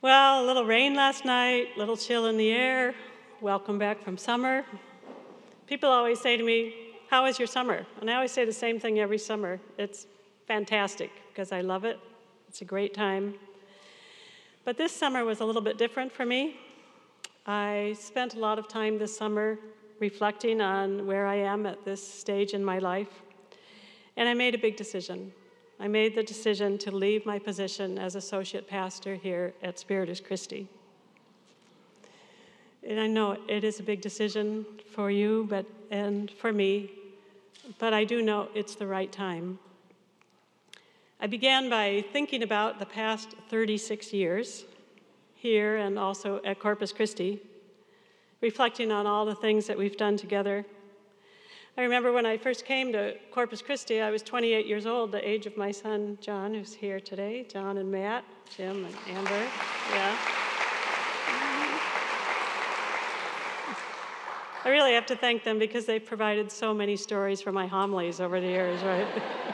Well, a little rain last night, a little chill in the air. Welcome back from summer. People always say to me, "How was your summer?" And I always say the same thing every summer. It's fantastic because I love it. It's a great time. But this summer was a little bit different for me. I spent a lot of time this summer reflecting on where I am at this stage in my life. And I made a big decision. I made the decision to leave my position as associate pastor here at Spiritus Christi. And I know it is a big decision for you and for me, but I do know it's the right time. I began by thinking about the past 36 years here and also at Corpus Christi, reflecting on all the things that we've done together. I remember when I first came to Corpus Christi, I was 28 years old, the age of my son, John, who's here today. John and Matt, Jim and Amber, yeah. I really have to thank them because they've provided so many stories for my homilies over the years, right?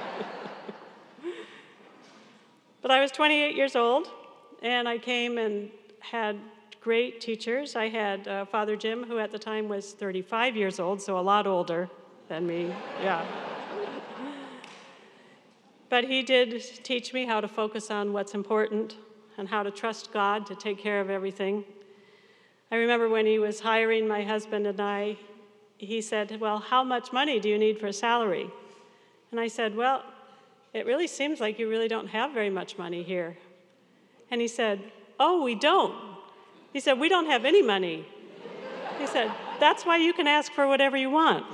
But I was 28 years old, and I came and had great teachers. I had Father Jim, who at the time was 35 years old, so a lot older than me, yeah. But he did teach me how to focus on what's important and how to trust God to take care of everything. I remember when he was hiring my husband and I, he said, "Well, how much money do you need for a salary?" And I said, "Well, it really seems like you really don't have very much money here." And he said, "Oh, we don't." He said, "We don't have any money." He said, "That's why you can ask for whatever you want."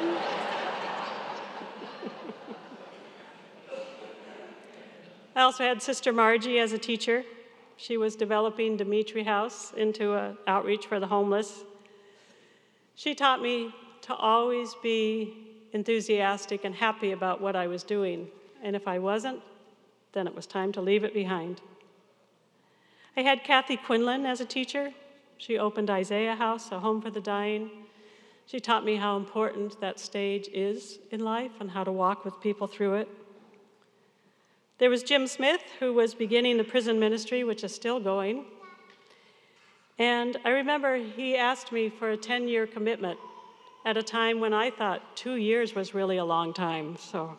I also had Sister Margie as a teacher. She was developing Dimitri House into an outreach for the homeless. She taught me to always be enthusiastic and happy about what I was doing. And if I wasn't, then it was time to leave it behind. I had Kathy Quinlan as a teacher. She opened Isaiah House, a home for the dying. She taught me how important that stage is in life and how to walk with people through it. There was Jim Smith, who was beginning the prison ministry, which is still going. And I remember he asked me for a 10-year commitment at a time when I thought 2 years was really a long time. So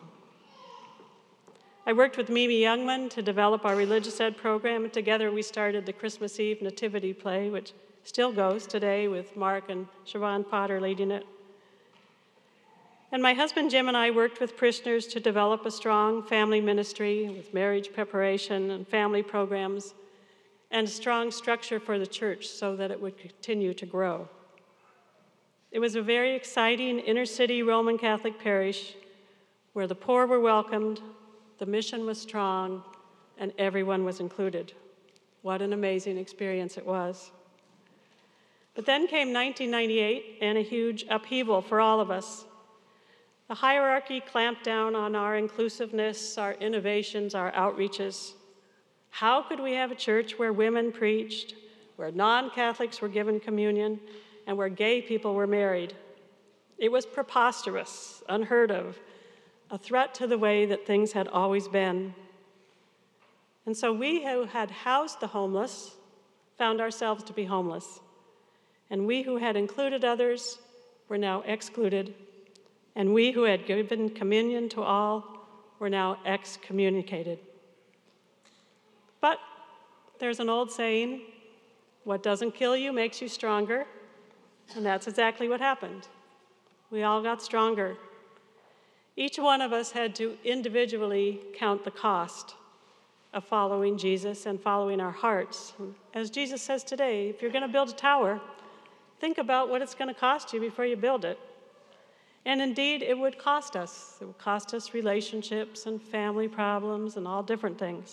I worked with Mimi Youngman to develop our religious ed program, and together we started the Christmas Eve Nativity play, which still goes today with Mark and Siobhan Potter leading it. And my husband Jim and I worked with parishioners to develop a strong family ministry with marriage preparation and family programs and a strong structure for the church so that it would continue to grow. It was a very exciting inner-city Roman Catholic parish where the poor were welcomed, the mission was strong, and everyone was included. What an amazing experience it was. But then came 1998 and a huge upheaval for all of us. The hierarchy clamped down on our inclusiveness, our innovations, our outreaches. How could we have a church where women preached, where non-Catholics were given communion, and where gay people were married? It was preposterous, unheard of, a threat to the way that things had always been. And so we who had housed the homeless found ourselves to be homeless. And we who had included others were now excluded. And we who had given communion to all were now excommunicated. But there's an old saying, what doesn't kill you makes you stronger. And that's exactly what happened. We all got stronger. Each one of us had to individually count the cost of following Jesus and following our hearts. As Jesus says today, if you're going to build a tower, think about what it's going to cost you before you build it. And indeed, it would cost us. It would cost us relationships and family problems and all different things.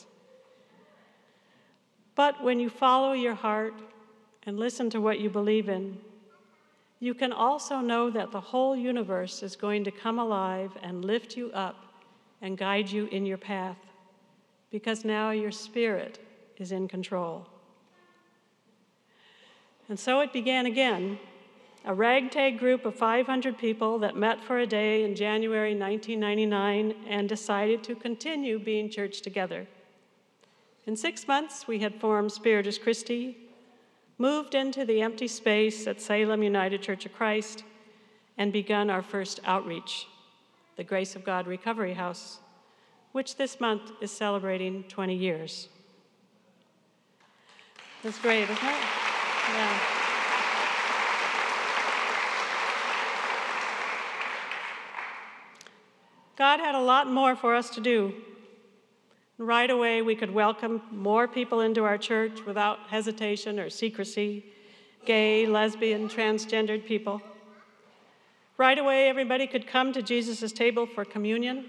But when you follow your heart and listen to what you believe in, you can also know that the whole universe is going to come alive and lift you up and guide you in your path, because now your spirit is in control. And so it began again. A ragtag group of 500 people that met for a day in January 1999 and decided to continue being church together. In 6 months, we had formed Spiritus Christi, moved into the empty space at Salem United Church of Christ, and begun our first outreach, the Grace of God Recovery House, which this month is celebrating 20 years. That's great, isn't it? Yeah. God had a lot more for us to do. Right away, we could welcome more people into our church without hesitation or secrecy, gay, lesbian, transgendered people. Right away, everybody could come to Jesus' table for communion.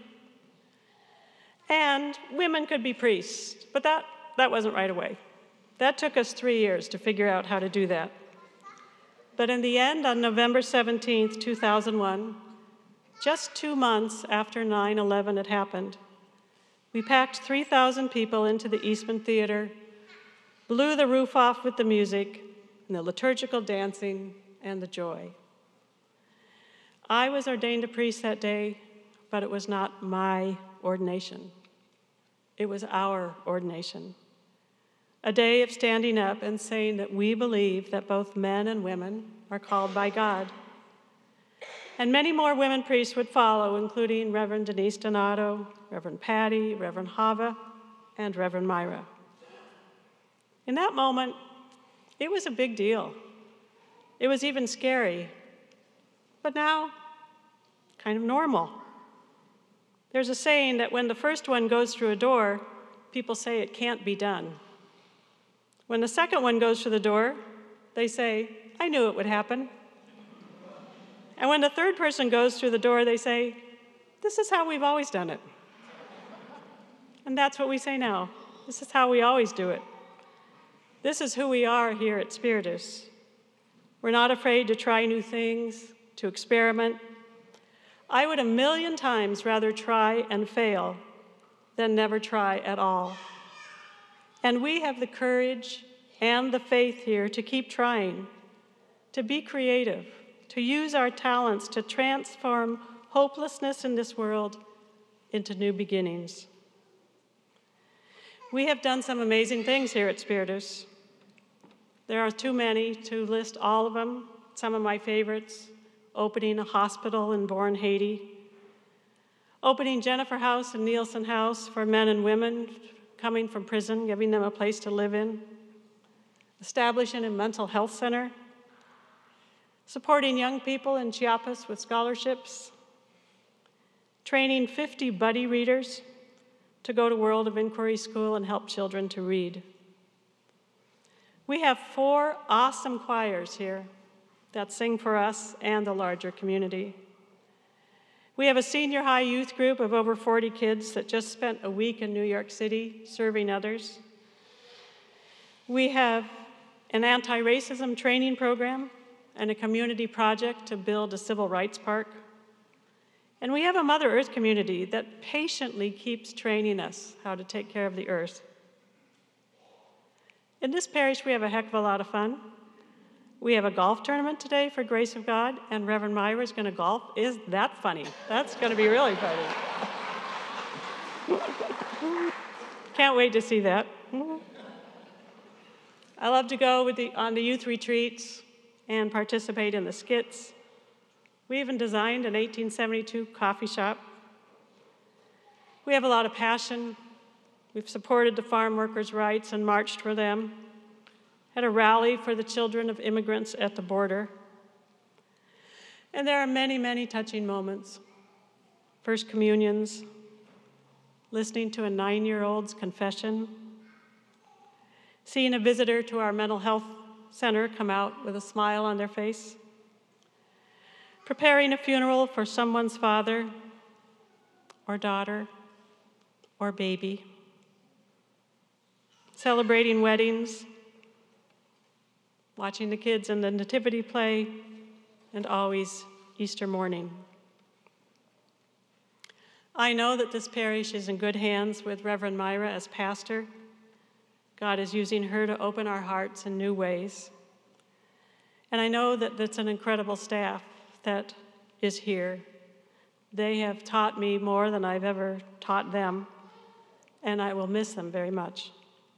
And women could be priests, but that wasn't right away. That took us 3 years to figure out how to do that. But in the end, on November 17th, 2001, just 2 months after 9/11 had happened, we packed 3,000 people into the Eastman Theater, blew the roof off with the music and the liturgical dancing and the joy. I was ordained a priest that day, but it was not my ordination. It was our ordination. A day of standing up and saying that we believe that both men and women are called by God. And many more women priests would follow, including Reverend Denise Donato, Reverend Patty, Reverend Hava, and Reverend Myra. In that moment, it was a big deal. It was even scary, but now, kind of normal. There's a saying that when the first one goes through a door, people say it can't be done. When the second one goes through the door, they say, I knew it would happen. And when the third person goes through the door, they say, this is how we've always done it. And that's what we say now. This is how we always do it. This is who we are here at Spiritus. We're not afraid to try new things, to experiment. I would 1,000,000 times rather try and fail than never try at all. And we have the courage and the faith here to keep trying, to be creative, to use our talents to transform hopelessness in this world into new beginnings. We have done some amazing things here at Spiritus. There are too many to list all of them. Some of my favorites: opening a hospital in Bourne, Haiti, opening Jennifer House and Nielsen House for men and women coming from prison, giving them a place to live in, establishing a mental health center, supporting young people in Chiapas with scholarships, training 50 buddy readers to go to World of Inquiry School and help children to read. We have 4 awesome choirs here that sing for us and the larger community. We have a senior high youth group of over 40 kids that just spent a week in New York City serving others. We have an anti-racism training program and a community project to build a civil rights park. And we have a Mother Earth community that patiently keeps training us how to take care of the earth. In this parish, we have a heck of a lot of fun. We have a golf tournament today for Grace of God, and Reverend Myra is going to golf. Is that funny? That's going to be really funny. Can't wait to see that. I love to go on the youth retreats and participate in the skits. We even designed an 1872 coffee shop. We have a lot of passion. We've supported the farm workers' rights and marched for them. Had a rally for the children of immigrants at the border. And there are many, many touching moments. First communions, listening to a 9-year-old's confession, seeing a visitor to our mental health center come out with a smile on their face, preparing a funeral for someone's father or daughter or baby, celebrating weddings, watching the kids in the nativity play, and always Easter morning. I know that this parish is in good hands with Reverend Myra as pastor. God is using her to open our hearts in new ways. And I know that that's an incredible staff that is here. They have taught me more than I've ever taught them, and I will miss them very much.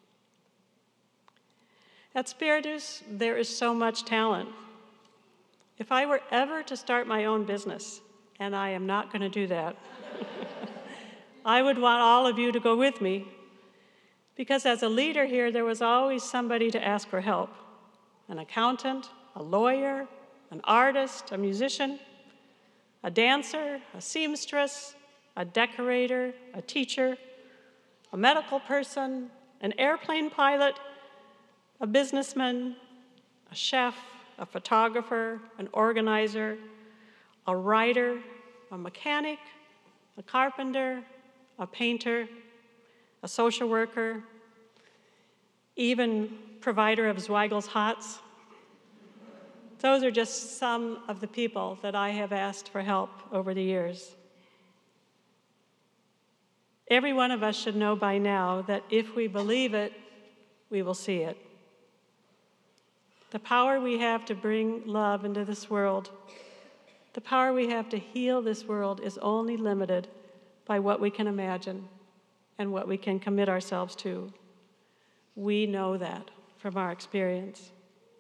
At Spiritus, there is so much talent. If I were ever to start my own business, and I am not going to do that, I would want all of you to go with me, because as a leader here, there was always somebody to ask for help. An accountant, a lawyer, an artist, a musician, a dancer, a seamstress, a decorator, a teacher, a medical person, an airplane pilot, a businessman, a chef, a photographer, an organizer, a writer, a mechanic, a carpenter, a painter, a social worker, even provider of Zweigel's Hots. Those are just some of the people that I have asked for help over the years. Every one of us should know by now that if we believe it, we will see it. The power we have to bring love into this world, the power we have to heal this world is only limited by what we can imagine and what we can commit ourselves to. We know that from our experience.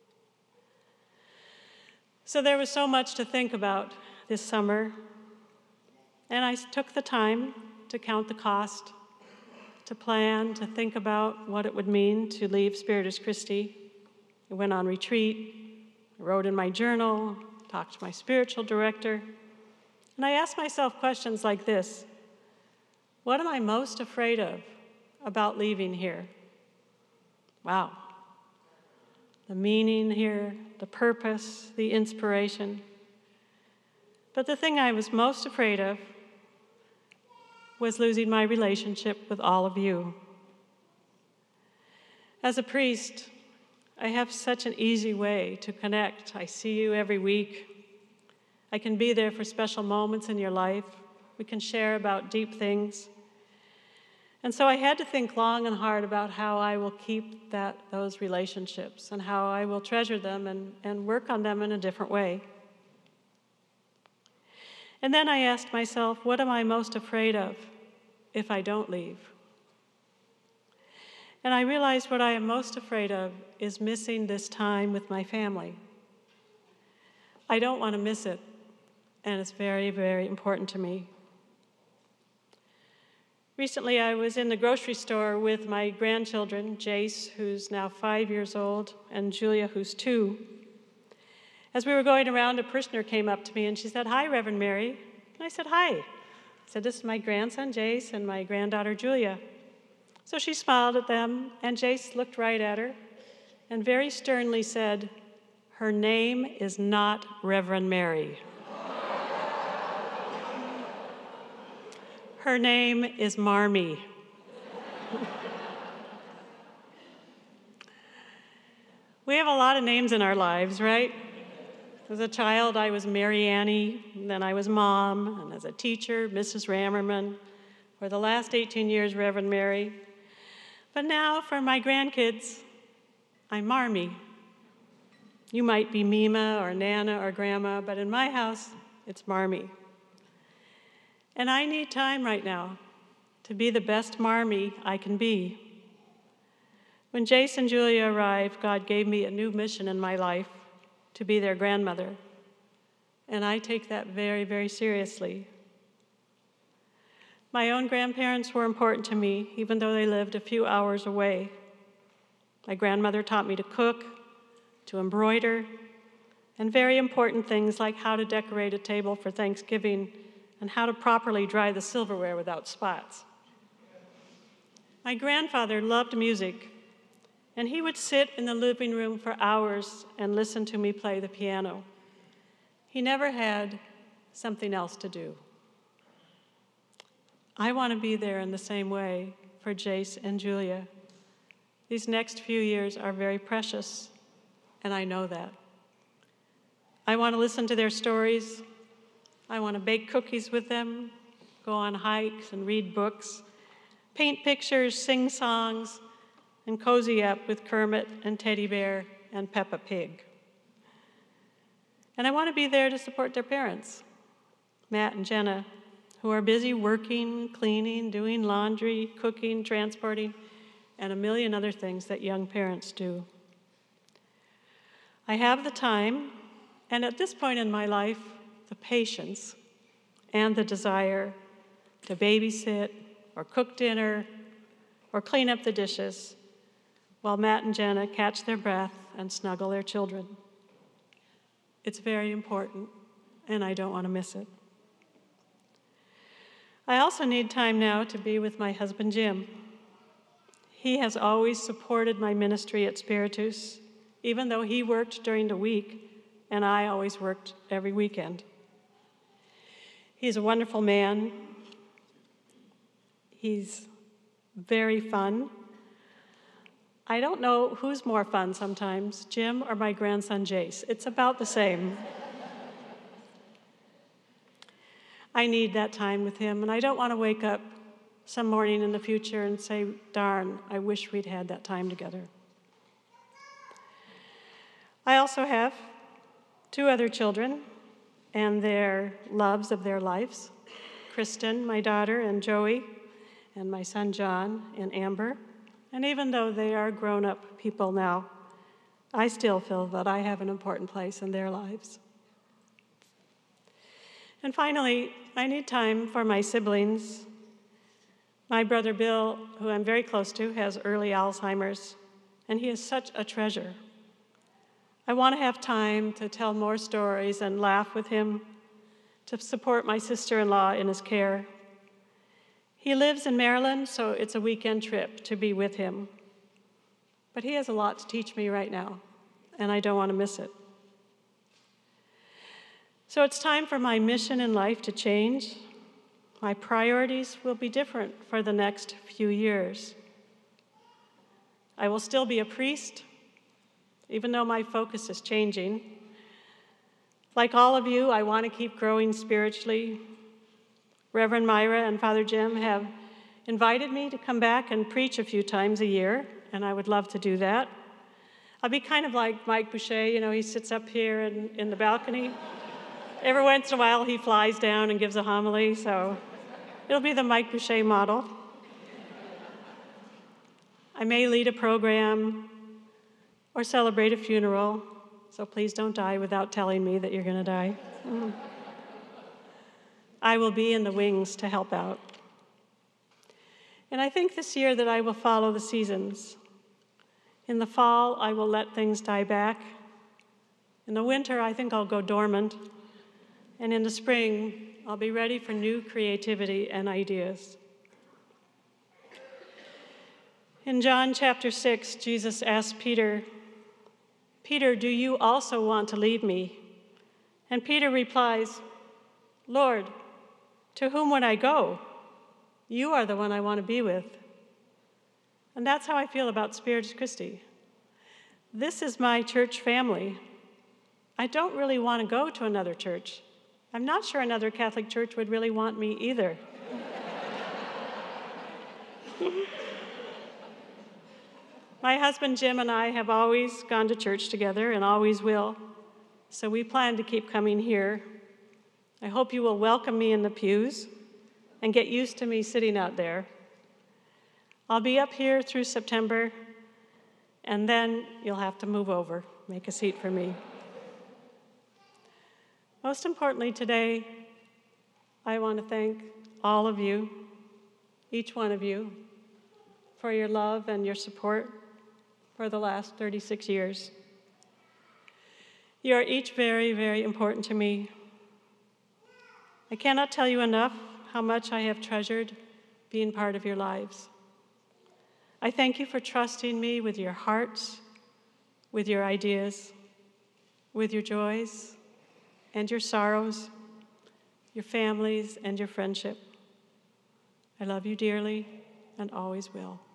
So there was so much to think about this summer, and I took the time to count the cost, to plan, to think about what it would mean to leave Spiritus Christi. I went on retreat, I wrote in my journal, talked to my spiritual director, and I asked myself questions like this: what am I most afraid of about leaving here? Wow. The meaning here, the purpose, the inspiration. But the thing I was most afraid of was losing my relationship with all of you. As a priest, I have such an easy way to connect. I see you every week. I can be there for special moments in your life. We can share about deep things. And so I had to think long and hard about how I will keep those relationships and how I will treasure them and work on them in a different way. And then I asked myself, what am I most afraid of if I don't leave? And I realized what I am most afraid of is missing this time with my family. I don't want to miss it, and it's very, very important to me. Recently, I was in the grocery store with my grandchildren, Jace, who's now 5 years old, and Julia, who's 2. As we were going around, a parishioner came up to me and she said, "Hi, Reverend Mary." And I said, "Hi." I said, "This is my grandson, Jace, and my granddaughter, Julia." So she smiled at them, and Jace looked right at her and very sternly said, "Her name is not Reverend Mary. Her name is Marmee." We have a lot of names in our lives, right? As a child, I was Mary Annie, and then I was Mom, and as a teacher, Mrs. Rammerman. For the last 18 years, Reverend Mary. But now, for my grandkids, I'm Marmee. You might be Mima or Nana or Grandma, but in my house, it's Marmee. And I need time right now to be the best Marmee I can be. When Jace and Julia arrived, God gave me a new mission in my life, to be their grandmother. And I take that very, very seriously. My own grandparents were important to me, even though they lived a few hours away. My grandmother taught me to cook, to embroider, and very important things like how to decorate a table for Thanksgiving and how to properly dry the silverware without spots. My grandfather loved music, and he would sit in the living room for hours and listen to me play the piano. He never had something else to do. I want to be there in the same way for Jace and Julia. These next few years are very precious, and I know that. I want to listen to their stories. I want to bake cookies with them, go on hikes and read books, paint pictures, sing songs, and cozy up with Kermit and Teddy Bear and Peppa Pig. And I want to be there to support their parents, Matt and Jenna, who are busy working, cleaning, doing laundry, cooking, transporting, and a million other things that young parents do. I have the time, and at this point in my life, the patience and the desire to babysit or cook dinner or clean up the dishes while Matt and Jenna catch their breath and snuggle their children. It's very important, and I don't want to miss it. I also need time now to be with my husband, Jim. He has always supported my ministry at Spiritus, even though he worked during the week, and I always worked every weekend. He's a wonderful man. He's very fun. I don't know who's more fun sometimes, Jim or my grandson, Jace. It's about the same. I need that time with him, and I don't want to wake up some morning in the future and say, darn, I wish we'd had that time together. I also have 2 other children and their loves of their lives, Kristen, my daughter, and Joey, and my son John and Amber. And even though they are grown-up people now, I still feel that I have an important place in their lives. And finally, I need time for my siblings. My brother Bill, who I'm very close to, has early Alzheimer's, and he is such a treasure. I want to have time to tell more stories and laugh with him, to support my sister-in-law in his care. He lives in Maryland, so it's a weekend trip to be with him. But he has a lot to teach me right now, and I don't want to miss it. So it's time for my mission in life to change. My priorities will be different for the next few years. I will still be a priest, even though my focus is changing. Like all of you, I want to keep growing spiritually. Reverend Myra and Father Jim have invited me to come back and preach a few times a year, and I would love to do that. I'll be kind of like Mike Boucher, he sits up here in the balcony. Every once in a while, he flies down and gives a homily, so it'll be the Mike Boucher model. I may lead a program or celebrate a funeral, so please don't die without telling me that you're going to die. I will be in the wings to help out. And I think this year that I will follow the seasons. In the fall, I will let things die back. In the winter, I think I'll go dormant. And in the spring, I'll be ready for new creativity and ideas. In John chapter 6, Jesus asked Peter, "Peter, do you also want to leave me?" And Peter replies, "Lord, to whom would I go? You are the one I want to be with." And that's how I feel about Spiritus Christi. This is my church family. I don't really want to go to another church. I'm not sure another Catholic church would really want me either. My husband Jim and I have always gone to church together and always will, so we plan to keep coming here. I hope you will welcome me in the pews and get used to me sitting out there. I'll be up here through September, and then you'll have to move over, make a seat for me. Most importantly today, I want to thank all of you, each one of you, for your love and your support for the last 36 years. You are each very, very important to me. I cannot tell you enough how much I have treasured being part of your lives. I thank you for trusting me with your hearts, with your ideas, with your joys and your sorrows, your families and your friendship. I love you dearly and always will.